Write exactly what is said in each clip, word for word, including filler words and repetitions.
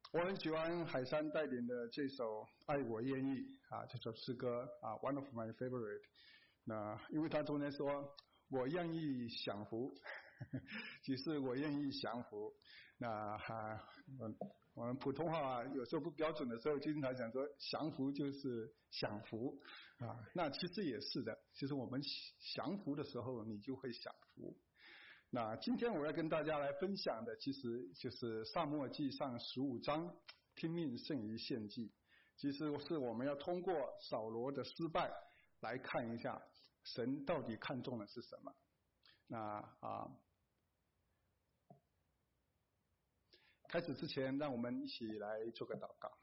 我很喜欢海山带领的这首《爱我愿意》啊，这首诗歌啊 ，one of my favorite。那因为他中间说我愿意享福，其实我愿意降服。那哈、啊，我们普通话有时候不标准的时候，经常讲说降服就是享福啊。那其实也是的，其实我们降服的时候，你就会享福。那今天我要跟大家来分享的，其实就是撒母耳记上十五章，听命胜于献祭。其实是我们要通过扫罗的失败来看一下神到底看重的是什么。那啊，开始之前，让我们一起来做个祷告。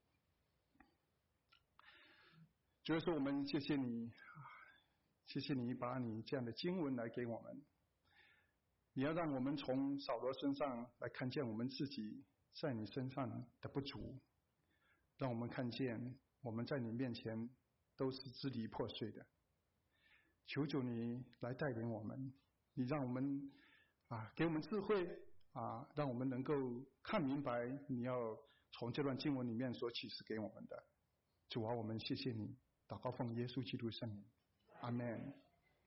主耶稣，我们谢谢你，谢谢你把你这样的经文来给我们。你要让我们从扫罗身上来看见我们自己在你身上的不足，让我们看见我们在你面前都是支离破碎的。求主你来带领我们，你让我们啊给我们智慧啊，让我们能够看明白你要从这段经文里面所启示给我们的。主啊，我们谢谢你，祷告奉耶稣基督圣名，阿们。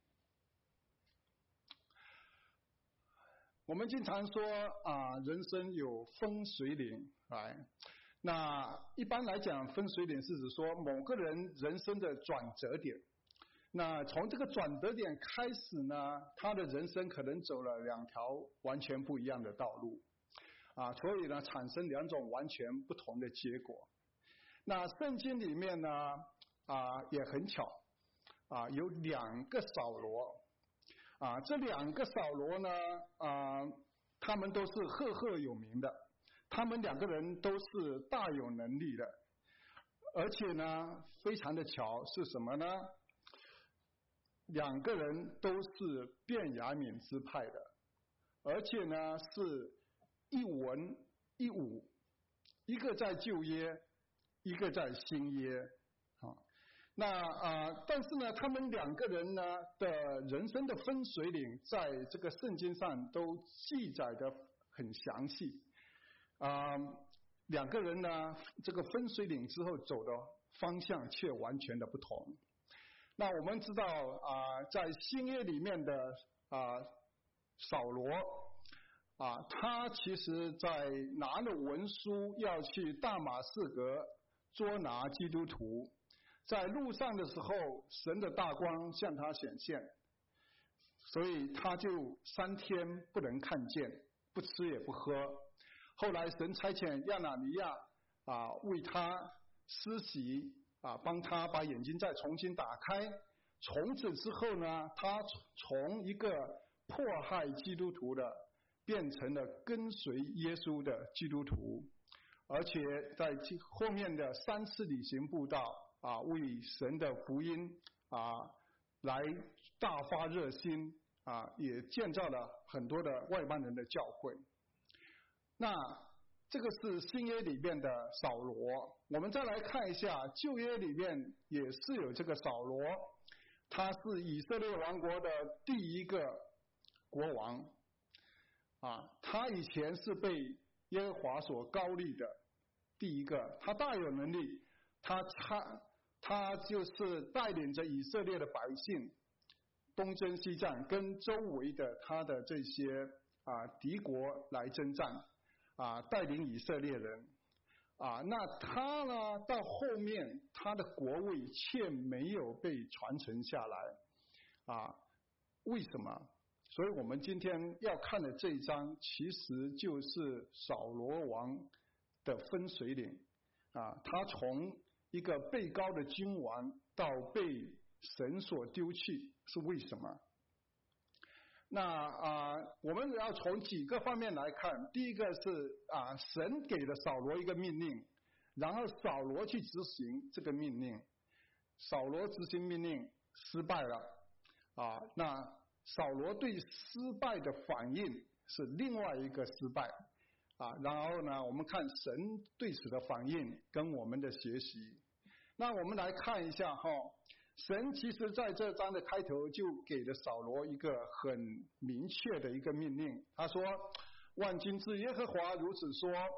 我们经常说啊，人生有分水岭，哎，那一般来讲，分水岭是指说某个人人生的转折点。那从这个转折点开始呢，他的人生可能走了两条完全不一样的道路，啊，所以呢，产生两种完全不同的结果。那圣经里面呢，啊，也很巧，啊，有两个扫罗。啊，这两个扫罗呢，啊，他们都是赫赫有名的，他们两个人都是大有能力的，而且呢，非常的巧是什么呢？两个人都是便雅悯支派的，而且呢是一文一武，一个在旧约，一个在新约，啊。那啊、呃，但是呢，他们两个人呢的人生的分水岭，在这个圣经上都记载的很详细。啊、呃，两个人呢，这个分水岭之后走的方向却完全的不同。那我们知道啊、呃，在新约里面的啊、呃、扫罗啊，他其实在拿了文书要去大马士革捉拿基督徒。在路上的时候，神的大光向他显现，所以他就三天不能看见，不吃也不喝。后来神差遣亚拿尼亚啊为他施洗啊，帮他把眼睛再重新打开。从此之后呢，他从一个迫害基督徒的，变成了跟随耶稣的基督徒，而且在后面的三次旅行布道。啊，为神的福音啊，来大发热心啊，也建造了很多的外邦人的教会。那这个是新约里面的扫罗，我们再来看一下旧约里面也是有这个扫罗，他是以色列王国的第一个国王啊，他以前是被耶和华所膏立的第一个，他大有能力，他他。他就是带领着以色列的百姓东征西战，跟周围的他的这些啊敌国来征战啊，带领以色列人啊。那他呢，到后面他的国位却没有被传承下来啊？为什么？所以我们今天要看的这一章，其实就是扫罗王的分水岭啊，他从一个被膏的君王到被神所丢弃，是为什么？那啊、呃，我们要从几个方面来看。第一个是啊，神给了扫罗一个命令，然后扫罗去执行这个命令，扫罗执行命令失败了啊，那扫罗对失败的反应是另外一个失败啊，然后呢，我们看神对此的反应跟我们的学习。那我们来看一下哈，神其实在这章的开头就给了扫罗一个很明确的一个命令，他说：万军之耶和华如此说，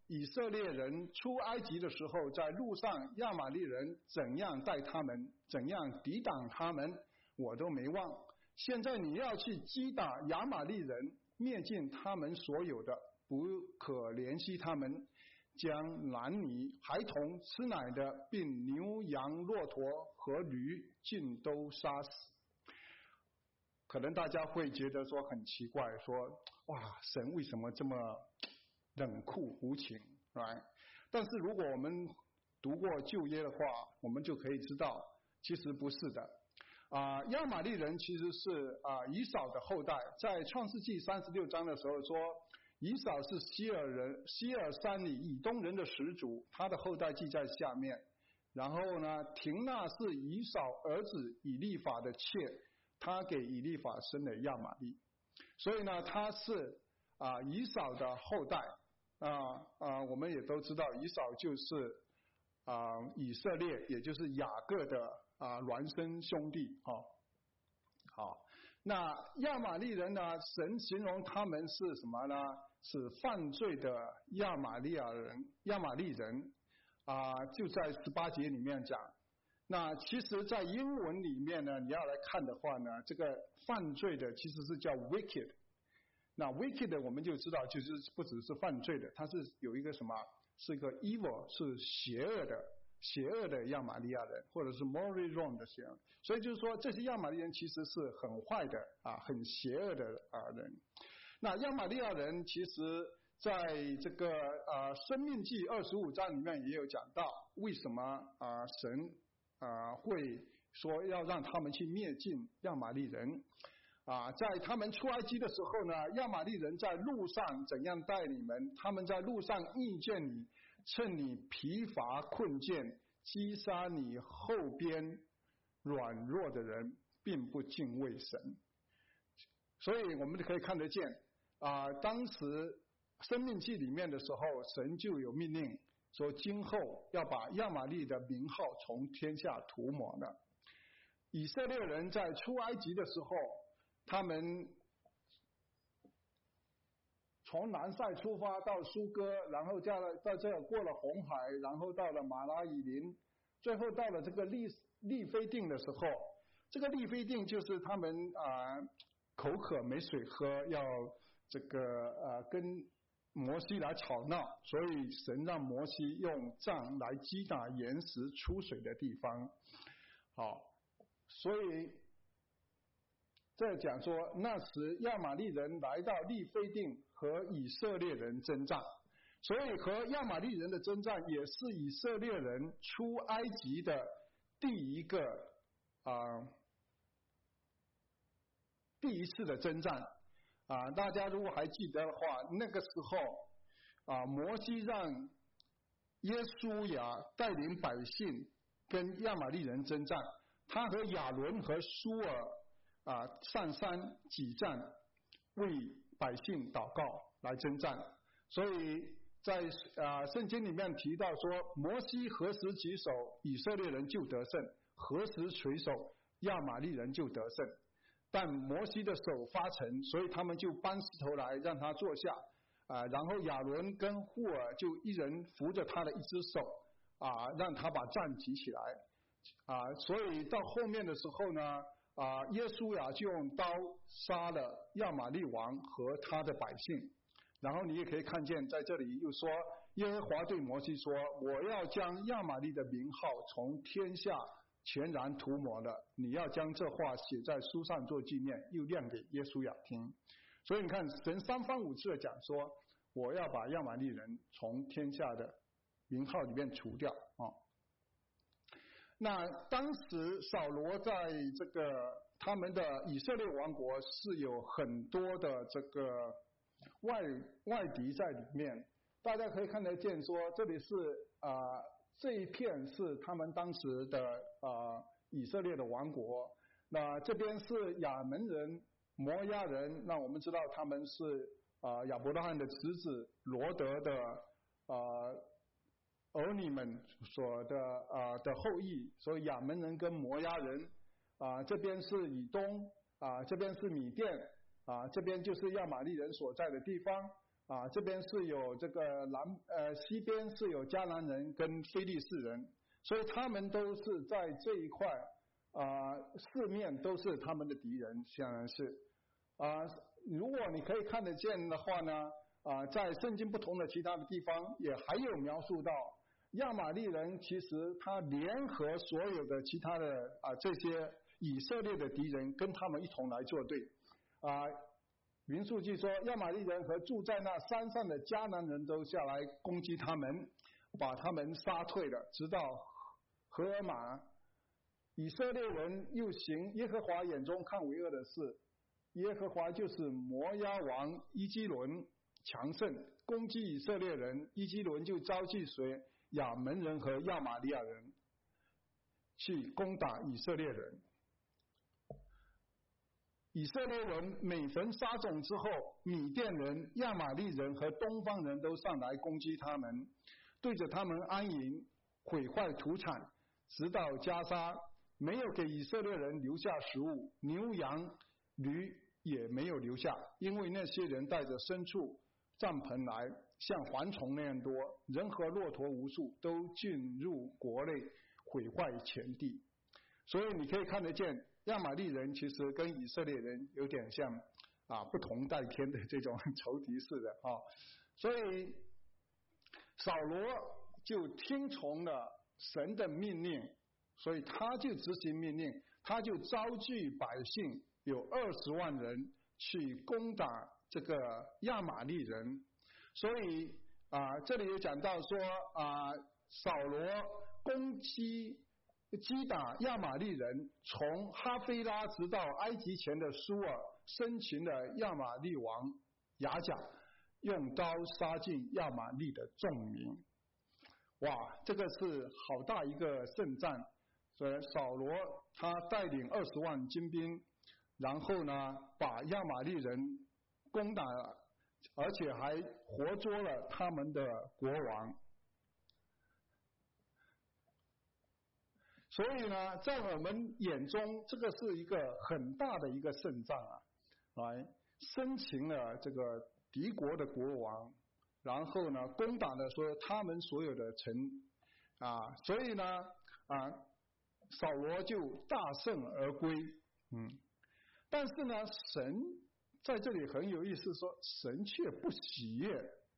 以色列人出埃及的时候，在路上亚玛力人怎样待他们，怎样抵挡他们，我都没忘。现在你要去击打亚玛力人，灭尽他们所有的，不可怜惜他们，将男女、孩童、吃奶的，并牛羊、骆驼和驴尽都杀死。可能大家会觉得说很奇怪，说哇，神为什么这么冷酷无情 right？ 但是如果我们读过旧约的话，我们就可以知道，其实不是的。啊、呃，亚玛力人其实是啊、呃、以扫的后代，在创世纪三十六章的时候说，以扫是西尔人，西尔山里以东人的始祖，他的后代记在下面。然后呢，亭纳是以扫儿子以利法的妾，他给以利法生了亚玛力，所以呢，他是啊、呃、以扫的后代。啊啊、呃，我们也都知道，以扫就是啊、呃、以色列，也就是雅各的啊、呃、孪生兄弟啊。好，那亚玛力人呢？神形容他们是什么呢？是犯罪的亚玛利亚人，亚玛力人啊、呃，就在十八节里面讲。那其实，在英文里面呢，你要来看的话呢，这个犯罪的其实是叫 wicked。那 wicked 我们就知道，就是不只是犯罪的，它是有一个什么，是一个 evil， 是邪恶的。邪恶的亚玛利亚人，或者是 morally wrong 的邪恶，所以就是说，这些亚玛利人其实是很坏的啊，很邪恶的啊人。那亚玛利亚人其实在这个啊《申命记》二十五章里面也有讲到，为什么啊神啊会说要让他们去灭尽亚玛利人啊？在他们出埃及的时候呢，亚玛利人在路上怎样待你们？他们在路上遇见你，趁你疲乏困倦，击杀你后边软弱的人，并不敬畏神。所以我们就可以看得见啊、呃，当时生命记里面的时候，神就有命令说，今后要把亚玛力的名号从天下涂抹的。以色列人在出埃及的时候，他们从南塞出发到苏哥，然后到了到这过了红海，然后到了马拉以林，最后到了这个利利非定的时候，这个利非定就是他们啊、呃、口渴没水喝，要这个呃跟摩西来吵闹，所以神让摩西用杖来击打岩石出水的地方。好，所以这讲说，那时亚玛力人来到利非定和以色列人征战，所以和亚玛力人的征战也是以色列人出埃及的第一个啊、呃、第一次的征战啊、呃。大家如果还记得的话，那个时候啊、呃，摩西让耶稣亚带领百姓跟亚玛力人征战，他和亚伦和苏尔啊、呃、上山挤战，为百姓祷告来征战。所以在啊、呃、圣经里面提到说，摩西何时举手，以色列人就得胜；何时垂手，亚玛力人就得胜。但摩西的手发沉，所以他们就搬石头来让他坐下啊、呃，然后亚伦跟户尔就一人扶着他的一只手啊、呃，让他把杖举起来啊、呃，所以到后面的时候呢啊、呃，耶稣呀就用刀杀了亚玛力王和他的百姓。然后你也可以看见在这里又说，耶和华对摩西说，我要将亚玛力的名号从天下全然涂抹了，你要将这话写在书上做纪念，又念给耶稣亚听。所以你看，神三番五次的讲说，我要把亚玛力人从天下的名号里面除掉啊、哦。那当时扫罗在这个他们的以色列王国是有很多的这个外外敌在里面，大家可以看得见说，这里是啊、呃、这一片是他们当时的啊、呃、以色列的王国，那这边是亚门人、摩押人，那我们知道他们是啊、呃、亚伯拉罕的侄子罗德的啊。呃儿女们所的啊、呃、的后裔，所以亚门人跟摩押人啊、呃、这边是以东啊、呃、这边是米甸啊、呃、这边就是亚玛力人所在的地方啊，这边是有这个南呃西边是有迦南人跟非利士人，所以他们都是在这一块啊，四面都是他们的敌人，显然是啊。如果你可以看得见的话呢，啊，在圣经不同的其他的地方也还有描述到亚玛力人，其实他联合所有的其他的啊这些以色列的敌人，跟他们一同来作对啊。民数记说，亚玛力人和住在那山上的迦南人都下来攻击他们，把他们杀退了，直到荷尔玛。以色列人又行耶和华眼中看为恶的事，耶和华就是摩押王伊基伦强盛，攻击以色列人，伊基伦就召集谁？亚门人和亚玛利亚人去攻打以色列人。以色列人每逢撒种之后，米甸人、亚玛利人和东方人都上来攻击他们，对着他们安营，毁坏土产，直到加沙，没有给以色列人留下食物，牛羊驴也没有留下，因为那些人带着牲畜、帐篷来，像蝗虫那样多，人和骆驼无数，都进入国内，毁坏全地。所以你可以看得见，亚玛力人其实跟以色列人有点像啊，不同代天的这种仇敌似的啊。所以扫罗就听从了神的命令，所以他就执行命令，他就召集百姓，有二十万人去攻打这个亚玛力人。所以啊，这里有讲到说啊，扫罗攻击击打亚玛力人，从哈菲拉直到埃及前的苏尔，生擒了亚玛力王亚甲，用刀杀尽亚玛力的众民。哇，这个是好大一个胜战。所以扫罗他带领二十万精兵，然后呢把亚玛力人攻打了，而且还活捉了他们的国王。所以呢，在我们眼中，这个是一个很大的一个胜仗啊，来生擒了这个敌国的国王，然后呢，攻打了说他们所有的城啊，所以呢啊，扫罗就大胜而归，嗯，但是呢，神在这里很有意思，说神却不喜悦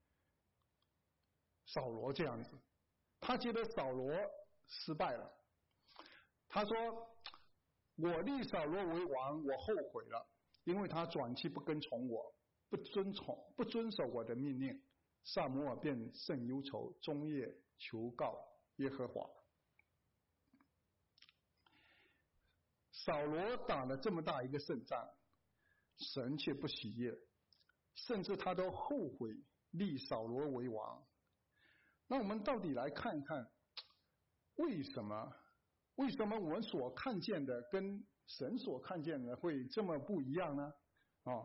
扫罗这样子，他觉得扫罗失败了。他说：“我立扫罗为王，我后悔了，因为他转去不跟从我，不遵从，不遵守我的命令。”撒母耳便甚忧愁，终夜求告耶和华。扫罗打了这么大一个胜仗，神却不喜悦，甚至他都后悔立扫罗为王。那我们到底来看看，为什么？为什么我们所看见的跟神所看见的会这么不一样呢？哦，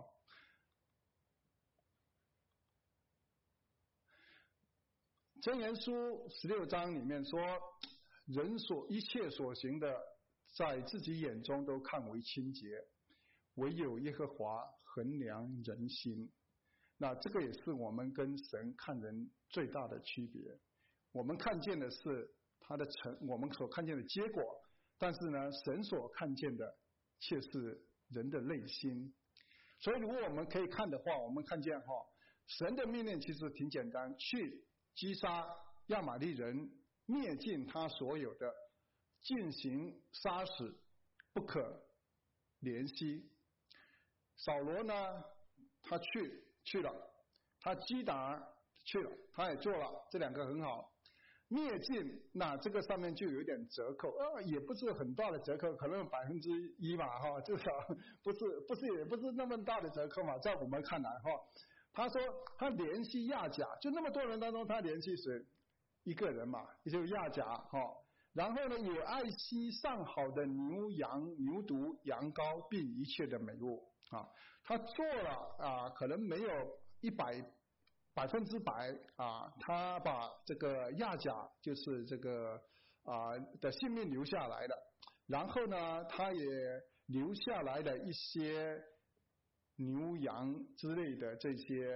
箴言书十六章里面说，人所一切所行的，在自己眼中都看为清洁，唯有耶和华衡量人心。那这个也是我们跟神看人最大的区别。我们看见的是他的成，我们所看见的结果，但是呢，神所看见的却是人的内心。所以如果我们可以看的话，我们看见哈，神的命令其实挺简单，去击杀亚玛力人，灭尽他所有的，进行杀死，不可怜惜。扫罗呢，他去去了，他击打去了，他也做了，这两个很好。灭尽，那这个上面就有一点折扣，呃，也不是很大的折扣，可能百分之一吧，哈，至少不是不是也不是那么大的折扣嘛，在我们看来，哈。他说他联系亚甲，就那么多人当中，他联系谁？一个人嘛，也就是亚甲，哈。然后呢，也爱惜上好的牛羊、牛犊、羊羔，并一切的美物啊。他做了啊，可能没有一百。百分之百啊，他把这个亚甲就是这个啊的性命留下来了，然后呢，他也留下来了一些牛羊之类的这些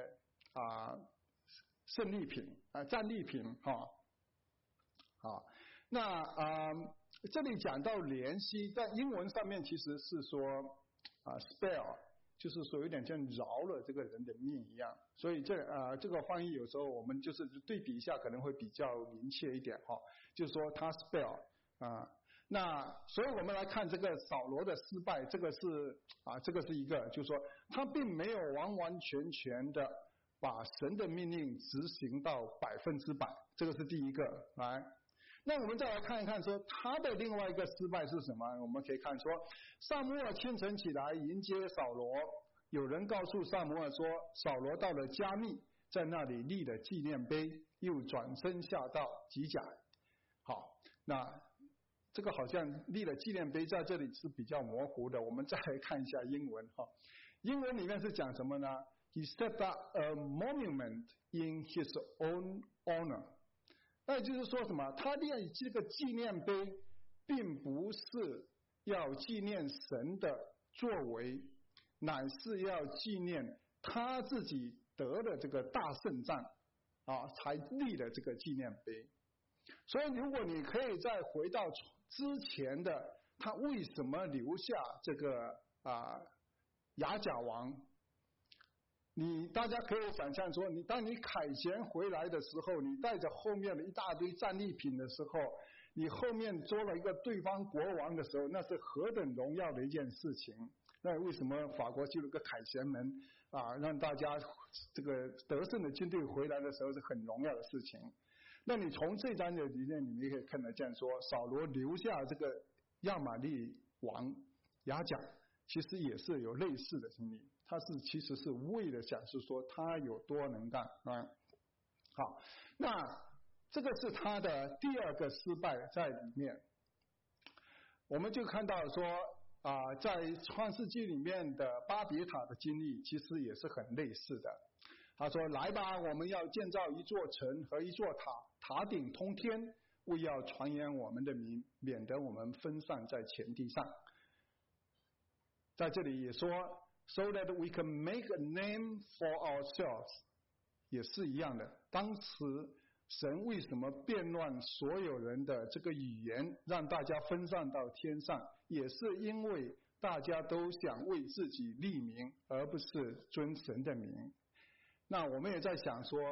啊、胜利品啊、战利品哈。好，那啊、呃、这里讲到怜惜，在英文上面其实是说啊、呃、spare， 就是说有点像饶了这个人的命一样，所以这啊、呃、这个翻译有时候我们就是对比一下可能会比较明确一点哈，就是说他 spare 啊、呃。那所以我们来看这个扫罗的失败，这个是啊，这个是一个，就是说他并没有完完全全的把神的命令执行到百分之百，这个是第一个。来，那我们再来看一看说他的另外一个失败是什么？我们可以看说，撒母耳清晨起来迎接扫罗，有人告诉撒母耳说，扫罗到了加密，在那里立了纪念碑，又转身下到吉甲。好，那这个好像立了纪念碑在这里是比较模糊的，我们再来看一下英文哈。英文里面是讲什么呢？ He set up a monument in his own honor。 那也就是说什么？他立这个纪念碑并不是要纪念神的作为，乃是要纪念他自己得了这个大胜仗啊，才立了这个纪念碑。所以如果你可以再回到之前的他为什么留下这个啊亚甲王，你大家可以想象说，你当你凯旋回来的时候，你带着后面的一大堆战利品的时候，你后面做了一个对方国王的时候，那是何等荣耀的一件事情。那为什么法国就有个凯旋门啊，让大家这个得胜的军队回来的时候是很荣耀的事情。那你从这章的里面，你们可以看得见说，扫罗留下这个亚玛力王亚甲，其实也是有类似的经历。他是其实是为了讲述说他有多能干啊。好，那这个是他的第二个失败在里面。我们就看到说啊、呃，在创世纪里面的巴别塔的经历，其实也是很类似的。他说：“来吧，我们要建造一座城和一座塔，塔顶通天，为要传扬我们的名，免得我们分散在全地上。”在这里也说 ，so that we can make a name for ourselves， 也是一样的。当时神为什么变乱所有人的这个语言，让大家分散到天上，也是因为大家都想为自己立名，而不是尊神的名。那我们也在想说，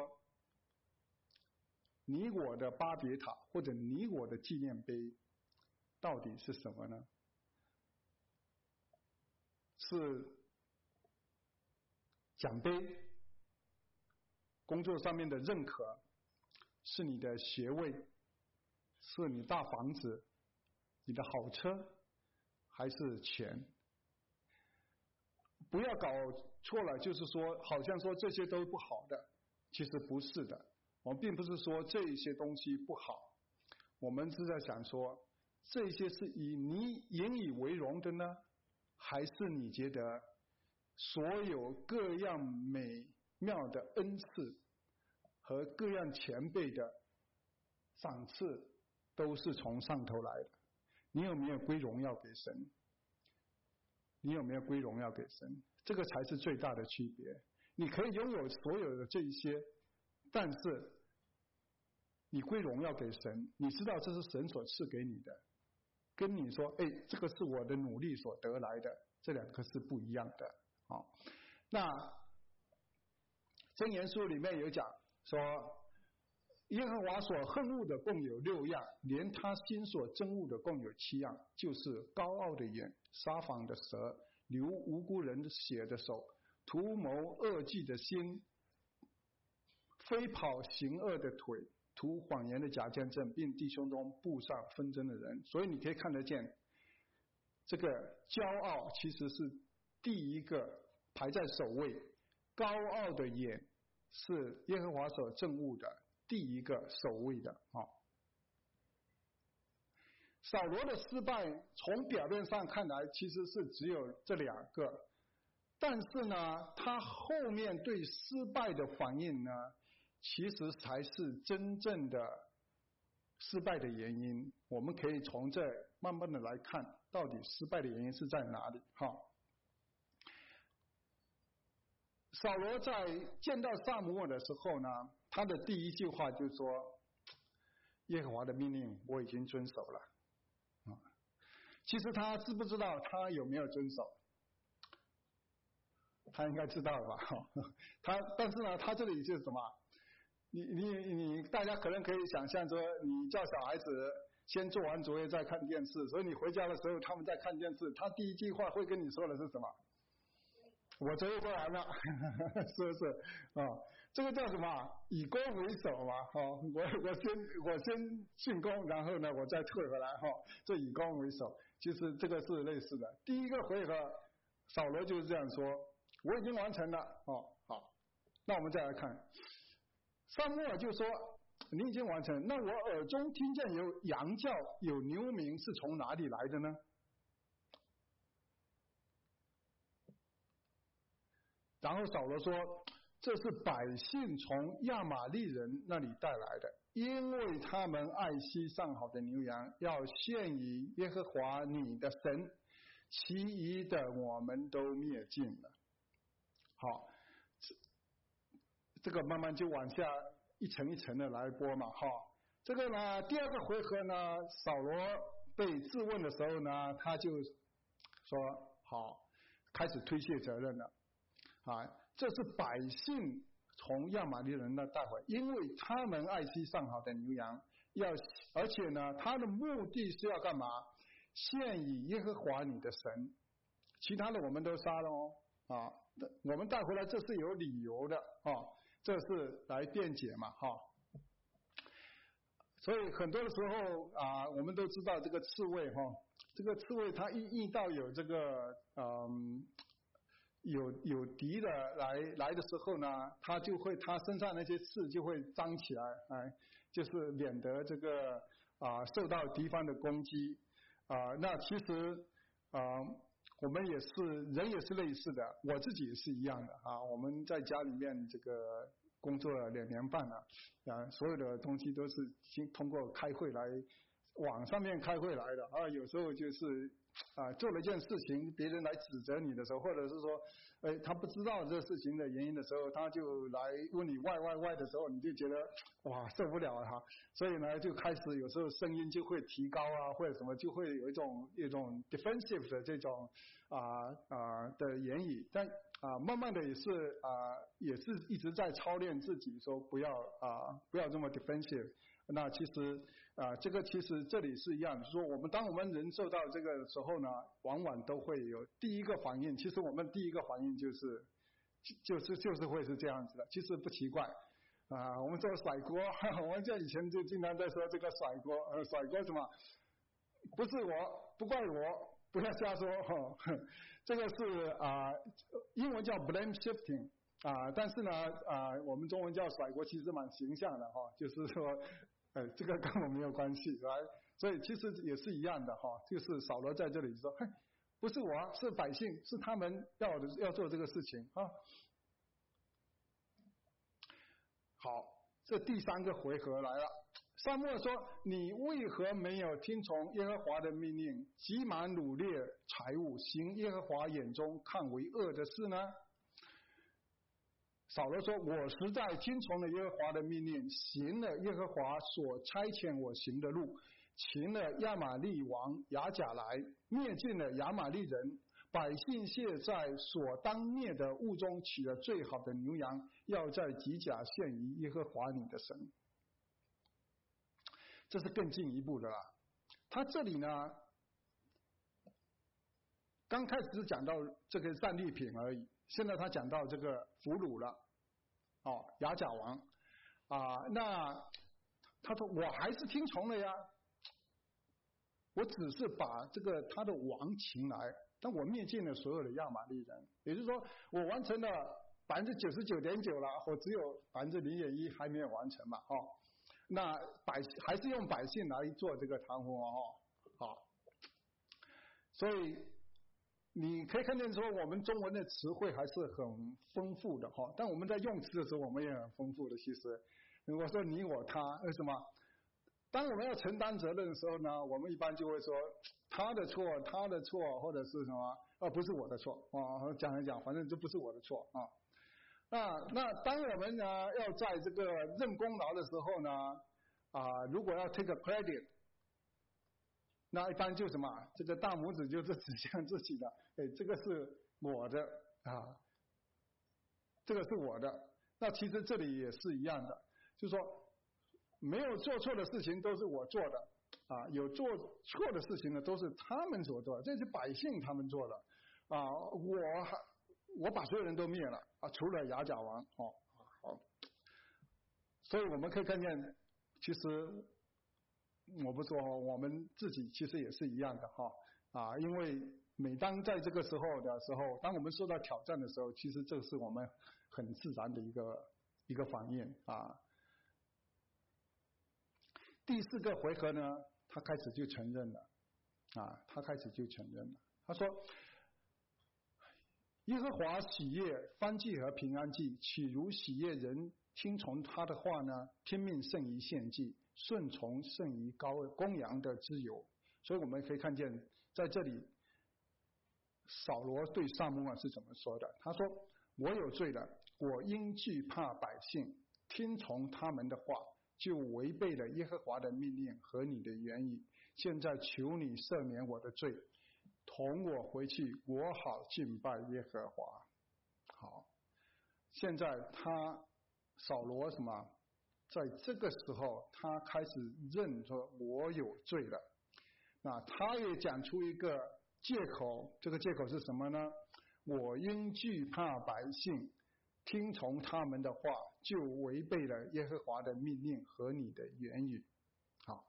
你我的巴别塔或者你我的纪念碑到底是什么呢？是奖杯，工作上面的认可，是你的学位，是你大房子，你的好车，还是钱？不要搞错了，就是说好像说这些都不好的，其实不是的。我们并不是说这些东西不好，我们是在想说，这些是以你引以为荣的呢，还是你觉得所有各样美妙的恩赐和各样前辈的赏赐都是从上头来的？你有没有归荣耀给神？你有没有归荣耀给神？这个才是最大的区别。你可以拥有所有的这一些，但是你归荣耀给神，你知道这是神所赐给你的，跟你说，哎，这个是我的努力所得来的，这两个是不一样的。好，那箴言书里面有讲说，耶和华所恨恶的共有六样，连他心所憎恶的共有七样，就是高傲的眼、撒谎的舌、流无辜人的血的手、图谋恶计的心、飞跑行恶的腿、图谎言的假见证，并弟兄中布上纷争的人。所以你可以看得见，这个骄傲其实是第一个排在首位，高傲的眼是耶和华所憎恶的第一个首位的。好，扫罗的失败从表面上看来其实是只有这两个，但是呢，他后面对失败的反应呢，其实才是真正的失败的原因。我们可以从这慢慢的来看，到底失败的原因是在哪里。好， 扫罗在见到撒母耳的时候呢，他的第一句话就说：“耶和华的命令我已经遵守了。”啊，其实他知不知道他有没有遵守？他应该知道吧？他但是呢，他这里就是什么？你你你，大家可能可以想象说，你叫小孩子先做完作业再看电视，所以你回家的时候他们在看电视，他第一句话会跟你说的是什么？我作业做完了，是不是啊？这个叫什么？以攻为守嘛，哈、哦！我我先我先进攻，然后呢我再退回来，哈、哦！这以攻为守，其实这个是类似的。第一个回合，扫罗就是这样说：“我已经完成了。”哦，好，那我们再来看，撒母耳就说：“你已经完成，那我耳中听见有羊叫，有牛鸣，是从哪里来的呢？”然后扫罗说：“这是百姓从亚玛利人那里带来的，因为他们爱惜上好的牛羊，要献于耶和华你的神，其余的我们都灭尽了。”好，这个慢慢就往下一层一层的来播嘛，哈。这个呢，第二个回合呢，扫罗被质问的时候呢，他就说：“好，开始推卸责任了。”啊，这是百姓从亚玛利人那带回，因为他们爱惜上好的牛羊，要而且呢，他的目的是要干嘛？献以耶和华你的神，其他的我们都杀了哦，啊，我们带回来这是有理由的啊，这是来辩解嘛，哈、啊。所以很多的时候啊，我们都知道这个刺猬哈、啊，这个刺猬它一遇到有这个嗯。有有敌的来来的时候呢，他就会他身上那些刺就会张起来，哎，就是免得这个啊受到敌方的攻击啊。那其实啊，我们也是人也是类似的，我自己也是一样的啊。我们在家里面这个工作了两年半了啊，所有的东西都是经通过开会来网上面开会来的啊，有时候就是。啊，做了一件事情，别人来指责你的时候，或者是说，哎，他不知道这事情的原因的时候，他就来问你外外外的时候，你就觉得哇受不了了哈，所以呢，就开始有时候声音就会提高啊，或者什么，就会有一种一种 defensive 的这种啊啊的言语，但啊慢慢的也是啊也是一直在操练自己，说不要啊不要这么 defensive。那其实啊，这个其实这里是一样，就是说我们当我们人受到这个时候呢，往往都会有第一个反应。其实我们第一个反应就是，就是就是会是这样子的。其实不奇怪啊，我们说甩锅，我们在以前就经常在说这个甩锅，呃，甩锅什么？不是我，不怪我，不要瞎说哈。这个是啊，英文叫 blame shifting 啊，但是呢啊，我们中文叫甩锅，其实蛮形象的哈，就是说。呃，这个跟我没有关系，来，所以其实也是一样的哈，就是扫罗在这里说，嘿，不是我，是百姓，是他们要要做这个事情啊。好，这第三个回合来了，撒母耳说：“你为何没有听从耶和华的命令，急忙掳掠财物，行耶和华眼中看为恶的事呢？”扫罗说：“我实在听从了耶和华的命令，行了耶和华所差遣我行的路，擒了亚玛利王亚甲来，灭尽了亚玛利人，百姓现在所当灭的物中取了最好的牛羊，要在吉甲献于耶和华你的神。”这是更进一步的啦。他这里呢，刚开始是讲到这个战利品而已。现在他讲到这个俘虏了，哦，亚甲王啊，那他说我还是听从了呀，我只是把这个他的王擒来，但我灭尽了所有的亚玛利人，也就是说我完成了百分之九十九点九了，我只有百分之零点一还没有完成嘛，哦，那百还是用百姓来做这个弹劾哦，好，所以。你可以看见说，我们中文的词汇还是很丰富的哈，但我们在用词的时候，我们也很丰富的。其实，如果说你我他，为什么？当我们要承担责任的时候呢，我们一般就会说他的错，他的错，或者是什么，而不是我的错啊。讲一讲，反正这不是我的错啊。 那那当我们呢要在这个认功劳的时候呢，啊，如果要 take a credit， 那一般就什么，这个大拇指就是指向自己的，哎，这个是我的啊，这个是我的。那其实这里也是一样的，就是说没有做错的事情都是我做的啊，有做错的事情呢都是他们所做的，这是百姓他们做的啊，我我把所有人都灭了啊，除了亚甲王哦，好，所以我们可以看见，其实我不说，我们自己其实也是一样的哈啊，因为每当在这个时候的时候，当我们受到挑战的时候，其实这是我们很自然的一个一个反应啊。第四个回合呢，他开始就承认了啊，他开始就承认了。他说：“耶和华喜悦燔祭和平安祭，岂如喜悦人听从他的话呢？听命胜于献祭，顺从胜于高公羊的脂油。”所以我们可以看见，在这里，扫罗对撒母耳是怎么说的？他说：“我有罪了，我因惧怕百姓，听从他们的话，就违背了耶和华的命令和你的言语。现在求你赦免我的罪，同我回去，我好敬拜耶和华。”好，现在他扫罗什么？在这个时候，他开始认说我有罪了。那他也讲出一个借口，这个借口是什么呢？我因惧怕百姓，听从他们的话，就违背了耶和华的命令和你的言语。好，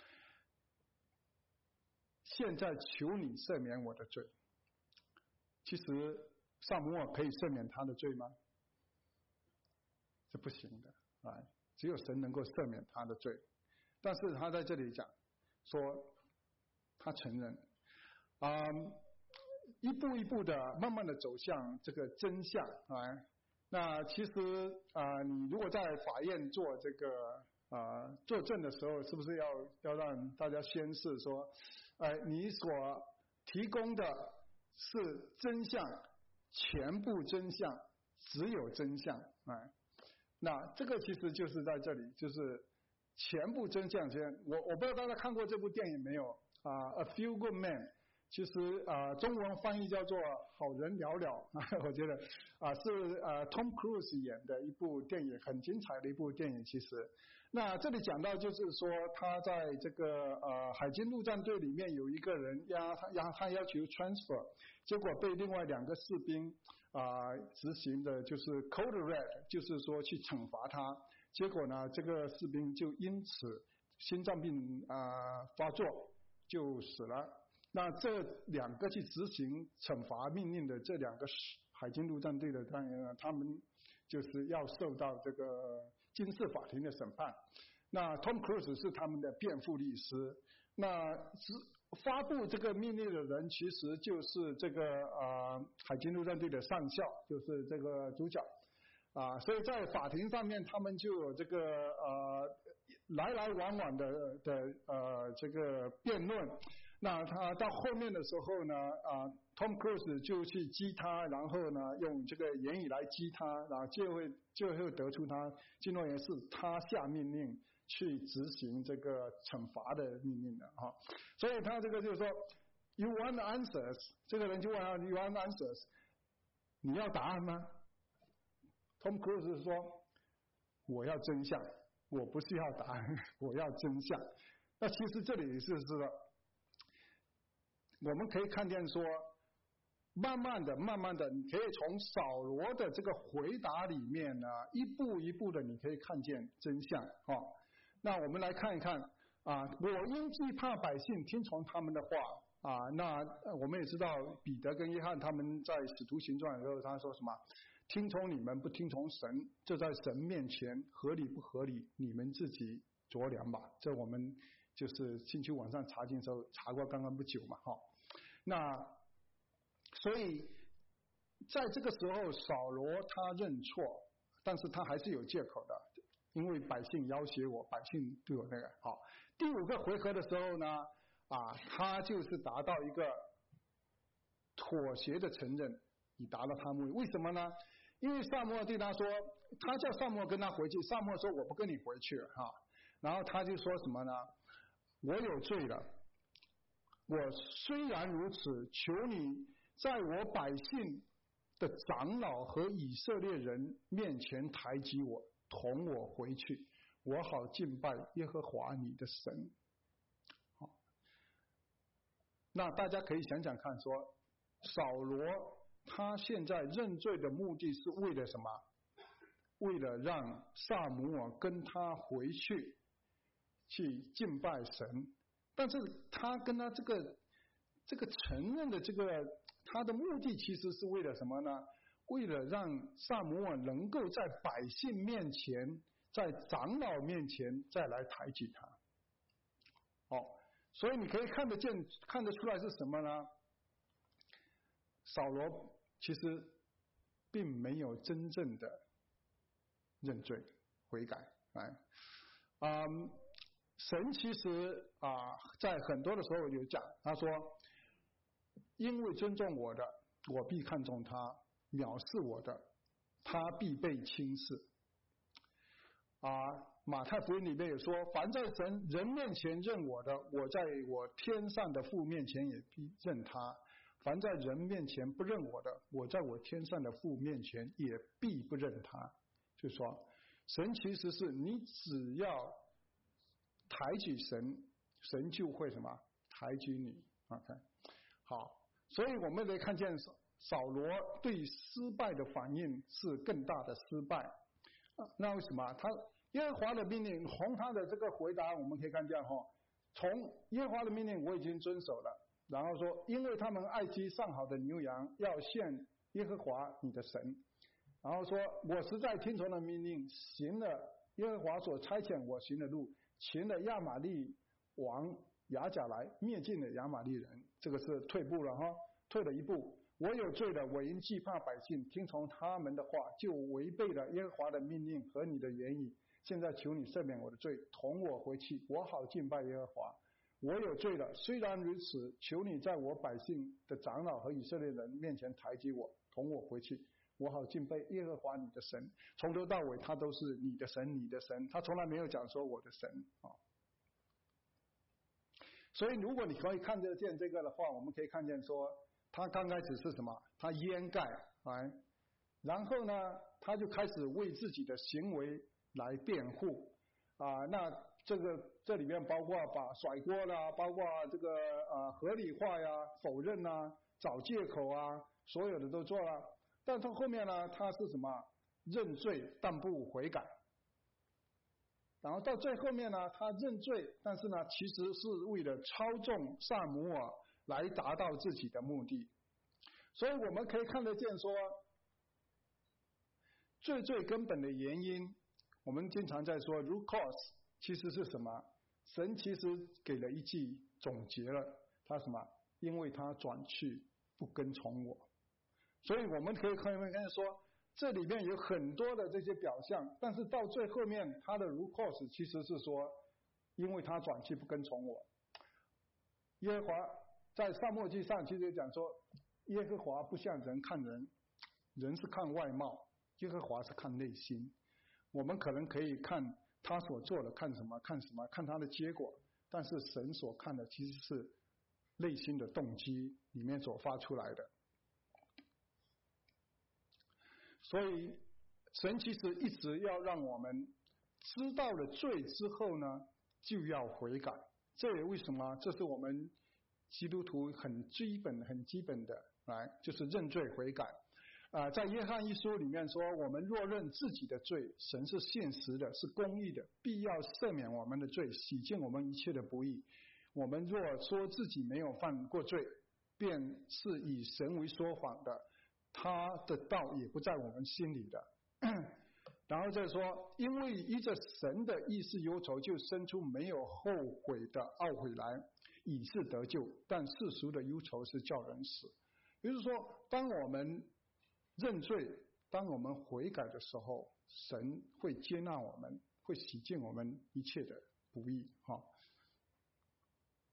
现在求你赦免我的罪。其实撒母耳可以赦免他的罪吗？是不行的啊，只有神能够赦免他的罪。但是他在这里讲说，他承认啊、嗯，一步一步的慢慢的走向这个真相啊。那其实啊、呃，你如果在法院做这个啊、呃、作证的时候，是不是要要让大家宣誓说，呃，你所提供的是真相，全部真相，只有真相啊？那这个其实就是在这里，就是全部真相先。我我不知道大家看过这部电影没有啊、呃、？A Few Good Men。其实啊、呃，中文翻译叫做《好人寥寥》啊，我觉得啊、呃、是呃 Tom Cruise 演的一部电影，很精彩的一部电影。其实，那这里讲到就是说，他在这个呃海军陆战队里面有一个人要他要他要求 transfer， 结果被另外两个士兵啊、呃、执行的就是 code red， 就是说去惩罚他，结果呢这个士兵就因此心脏病啊、呃、发作就死了。那这两个去执行惩罚命令的这两个海军陆战队的队员呢，他们就是要受到这个军事法庭的审判。那 Tom Cruise 是他们的辩护律师。那发布这个命令的人其实就是这个呃海军陆战队的上校，就是这个主角啊。所以在法庭上面，他们就有这个呃来来往往的的呃这个辩论。那他到后面的时候呢，啊 ，Tom Cruise 就去激他，然后呢，用这个言语来激他，然后就会就会得出他进诺言是他下命令去执行这个惩罚的命令的啊。所以他这个就是说 ，You want answers？ 这个人就问他 ，You want answers？ 你要答案吗 ？Tom Cruise 说，我要真相，我不是要答案，我要真相。那其实这里是是的。我们可以看见说，慢慢的、慢慢的，你可以从扫罗的这个回答里面呢，一步一步的，你可以看见真相。哈、哦，那我们来看一看啊，我因惧怕百姓，听从他们的话啊。那我们也知道，彼得跟约翰他们在使徒行传的时候，他说什么？听从你们，不听从神，这在神面前合理不合理？你们自己酌量吧。这我们就是进去网上查经的时候查过，刚刚不久嘛，哈、哦。那所以在这个时候，扫罗他认错，但是他还是有借口的，因为百姓要挟我，百姓对我那个好。第五个回合的时候呢，啊，他就是达到一个妥协的承认，以达到他目的。为什么呢？ 因为撒母耳对他说，他叫撒母耳跟他回去，撒母耳说我不跟你回去了哈。然后他就说什么呢？我有罪了，我虽然如此，求你在我百姓的长老和以色列人面前抬举我，同我回去，我好敬拜耶和华你的神。好，那大家可以想想看说，扫罗他现在认罪的目的是为了什么？为了让撒母耳跟他回去去敬拜神。但是他跟他这个这个承认的这个他的目的其实是为了什么呢？为了让撒母耳能够在百姓面前，在长老面前再来抬举他。哦，所以你可以看得见看得出来是什么呢？扫罗其实并没有真正的认罪悔改。哎，嗯，神其实啊，在很多的时候有讲，他说，因为尊重我的，我必看重他；藐视我的，他必被轻视。啊，马太福音里面也说，凡在神人面前认我的，我在我天上的父面前也必认他；凡在人面前不认我的，我在我天上的父面前也必不认他。就是说，神其实是你只要抬举神，神就会什么抬举你。OK， 好，所以我们可以看见扫罗对失败的反应是更大的失败。那为什么？他耶和华的命令，从他的这个回答，我们可以看见哈，从耶和华的命令我已经遵守了。然后说，因为他们爱惜上好的牛羊，要献耶和华你的神。然后说，我实在听从了命令，行了耶和华所差遣我行的路，擒了亚玛利王亚甲来，灭尽了亚玛利人。这个是退步了哈，退了一步。我有罪了，我因惧怕百姓，听从他们的话，就违背了耶和华的命令和你的言语。现在求你赦免我的罪，同我回去，我好敬拜耶和华。我有罪了，虽然如此，求你在我百姓的长老和以色列人面前抬举我，同我回去，我好敬拜耶和华你的神。从头到尾，他都是你的神，你的神，他从来没有讲说我的神啊。所以，如果你可以看得见这个的话，我们可以看见说，他刚开始是什么？他掩盖，哎，然后呢，他就开始为自己的行为来辩护啊。那这个这里面包括把甩锅啦，包括这个呃合理化呀、否认啊、找借口啊，所有的都做了。但从后面呢，他是什么？认罪但不悔改。然后到最后面呢，他认罪，但是呢，其实是为了操纵撒母耳来达到自己的目的。所以我们可以看得见说，最最根本的原因，我们经常在说 root cause， 其实是什么？神其实给了一句总结了，他什么？因为他转去不跟从我。所以我们可以看看说，这里面有很多的这些表象，但是到最后面，他的 root cause 其实是说，因为他转去不跟从我。耶和华在撒母耳记上其实讲说，耶和华不像人看人，人是看外貌，耶和华是看内心。我们可能可以看他所做的，看什么看什么，看他的结果，但是神所看的其实是内心的动机里面所发出来的。所以神其实一直要让我们知道了罪之后呢，就要悔改。这也为什么这是我们基督徒很基本很基本的，来就是认罪悔改。啊、呃，在约翰一书里面说，我们若认自己的罪，神是信实的，是公义的，必要赦免我们的罪，洗净我们一切的不义。我们若说自己没有犯过罪，便是以神为说谎的，他的道也不在我们心里的。然后再说，因为依着神的意思忧愁，就生出没有后悔的懊悔来，以致得救。但世俗的忧愁是叫人死。也就是说，当我们认罪，当我们悔改的时候，神会接纳我们，会洗净我们一切的不义。哈，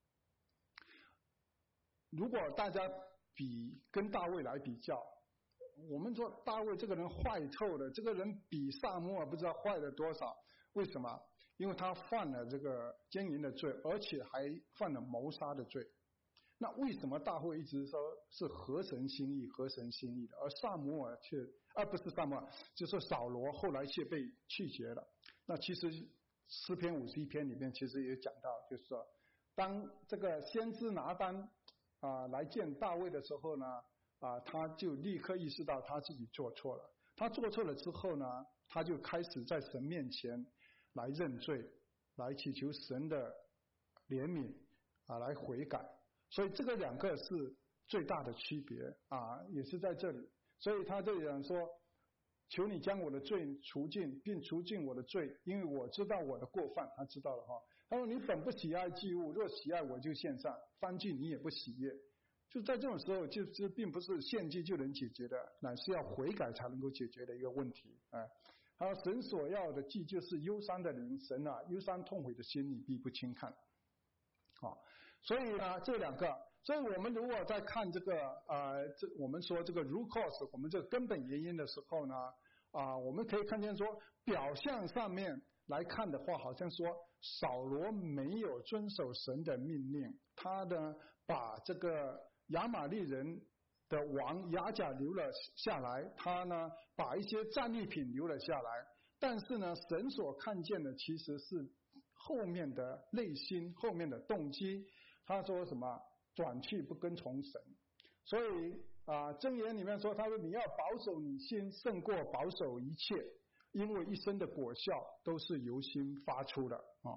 如果大家比跟大卫来比较， 我们说大卫这个人坏透了，这个人比撒母耳不知道坏了多少。为什么？因为他犯了这个奸淫的罪，而且还犯了谋杀的罪。那为什么大卫一直说是合神心意、合神心意的，而撒母耳却啊不是撒母耳，就是扫罗后来却被弃绝了？那其实诗篇五十一篇里面其实也讲到，就是说，当这个先知拿单啊、呃、来见大卫的时候呢，啊、呃、他就立刻意识到他自己做错了。他做错了之后呢，他就开始在神面前来认罪，来祈求神的怜悯啊，来悔改。所以这个两个是最大的区别啊，也是在这里。所以他这里讲说，求你将我的罪除尽，并除尽我的罪，因为我知道我的过犯。他知道了哈。他说你本不喜爱祭物，若喜爱我就献上，燔祭你也不喜悦。就在这种时候，就是并不是献祭就能解决的，乃是要悔改才能够解决的一个问题啊。他说神所要的祭就是忧伤的灵，神啊，忧伤痛悔的心你必不轻看。好，所以呢，这两个，所以我们如果在看这个呃，这我们说这个 root cause， 我们这个根本原因的时候呢，啊、呃，我们可以看见说，表象上面来看的话，好像说扫罗没有遵守神的命令，他呢把这个亚玛力人的王亚甲留了下来，他呢把一些战利品留了下来，但是呢，神所看见的其实是后面的内心，后面的动机。他说什么？转去不跟从神。所以啊，箴言里面说，他说你要保守你心，胜过保守一切，因为一生的果效都是由心发出的啊。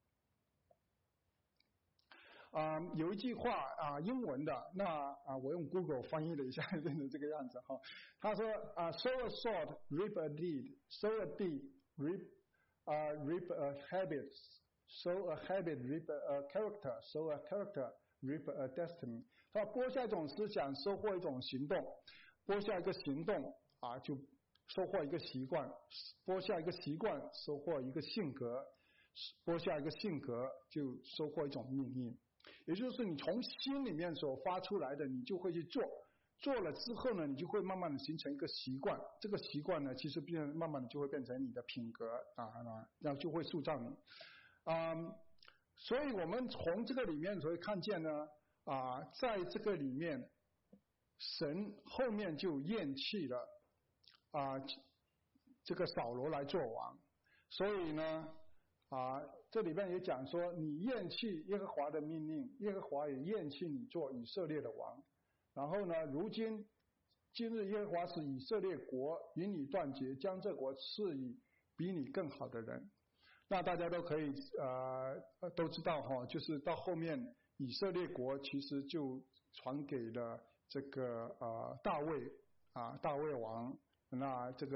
啊、呃，有一句话啊、呃，英文的，那啊、呃，我用 Google 翻译了一下，变成这个样子哈。他说啊、呃、，sow a sword, reap a deed, sow a deed, reap 啊、uh, reap a habit, sow a habit, reap a character, sow a character, reap a destiny。他播下一种思想，收获一种行动；播下一个行动啊，就收获一个习惯；播下一个习惯，收获一个性格；播下一个性格，就收获一种命运。也就是你从心里面所发出来的，你就会去做，做了之后呢，你就会慢慢的形成一个习惯。这个习惯呢，其实变慢慢的就会变成你的品格啊，然后就会塑造你。嗯，所以我们从这个里面所以看见呢，啊，在这个里面，神后面就厌弃了啊这个扫罗来做王，所以呢。啊，这里面也讲说，你厌弃耶和华的命令，耶和华也厌弃你做以色列的王。然后呢，如今今日耶和华使以色列国与你断绝，将这国赐予比你更好的人。那大家都可以呃都知道哈，就是到后面以色列国其实就传给了这个呃大卫啊大卫王，那这个。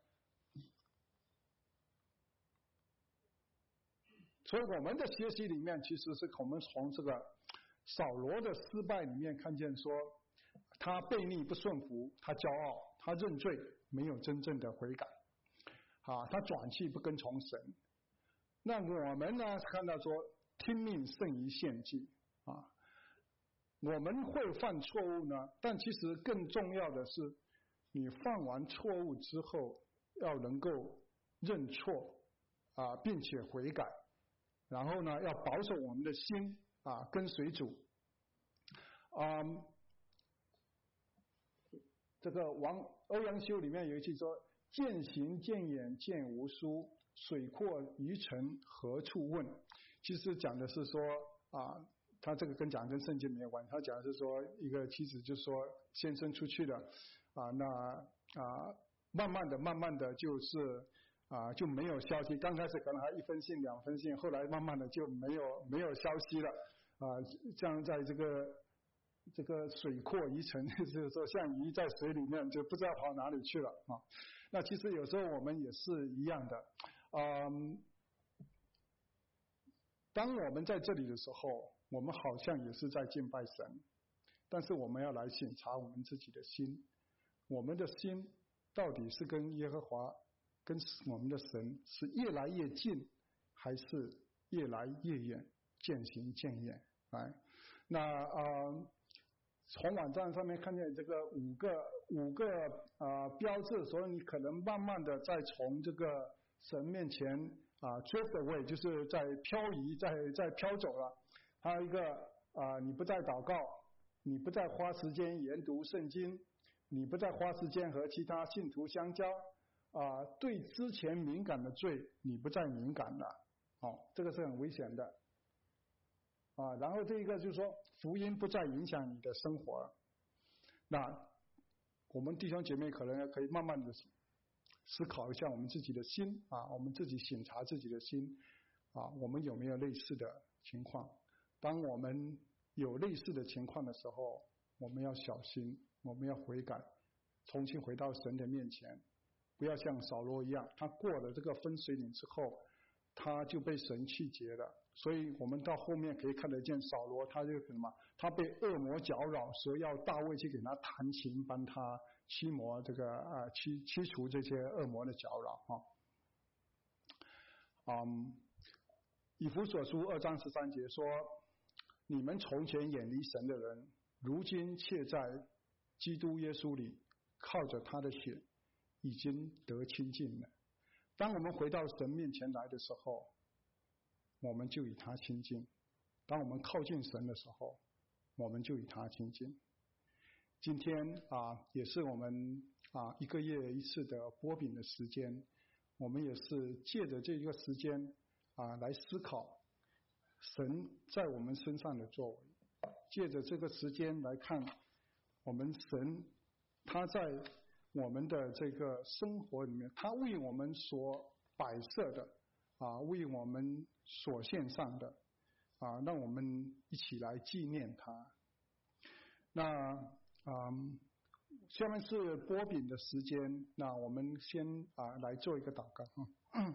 所以我们的学习里面，其实是我们从这个扫罗的失败里面看见说，他悖逆不顺服，他骄傲，他认罪，没有真正的悔改，啊，他转去不跟从神。那我们呢看到说，听命胜于献祭啊，我们会犯错误呢，但其实更重要的是，你犯完错误之后，要能够认错啊，并且悔改。然后呢，要保守我们的心啊，跟随主。嗯，这个王欧阳修里面有一句说：“渐行渐远渐无书，水阔鱼沉何处问？”其实讲的是说啊，他这个跟讲跟圣经没有关系，他讲的是说一个妻子就说先生出去了啊，那啊慢慢的慢慢的就是。啊，就没有消息。刚开始可能还一封信、两封信，后来慢慢的就没有没有消息了。啊，像在这个这个水阔鱼沉，就是说像鱼在水里面就不知道跑哪里去了啊。那其实有时候我们也是一样的。嗯，当我们在这里的时候，我们好像也是在敬拜神，但是我们要来审查我们自己的心，我们的心到底是跟耶和华。跟我们的神是越来越近，还是越来越远，渐行渐远？哎，那呃， 从网站上面看见这个五个五个啊、呃、标志，所以你可能慢慢的在从这个神面前啊、呃、drift away， 就是在漂移，在在飘走了。还有一个啊、呃，你不再祷告，你不再花时间研读圣经，你不再花时间和其他信徒相交啊、呃，对之前敏感的罪，你不再敏感了。哦，这个是很危险的。啊，然后这一个就是说，福音不再影响你的生活了。那我们弟兄姐妹可能可以慢慢的思考一下我们自己的心啊，我们自己省察自己的心啊，我们有没有类似的情况？当我们有类似的情况的时候，我们要小心，我们要悔改，重新回到神的面前，不要像扫罗一样，他过了这个分水岭之后，他就被神弃绝了。所以我们到后面可以看得见扫罗，他就什么？他被恶魔搅扰，所以要大卫去给他弹琴，帮他驱魔这个啊驱驱除这些恶魔的搅扰哈。嗯，以弗所书二章十三节说：你们从前远离神的人，如今却在基督耶稣里靠着他的血已经得清净了。当我们回到神面前来的时候，我们就与他亲近。当我们靠近神的时候，我们就与他亲近。今天啊，也是我们啊一个月一次的擘饼的时间，我们也是借着这个时间啊来思考神在我们身上的作为，借着这个时间来看我们神他在我们的这个生活里面，他为我们所摆设的啊，为我们所献上的啊，让我们一起来纪念他。那嗯，下面是擘饼的时间，那我们先啊来做一个祷告啊。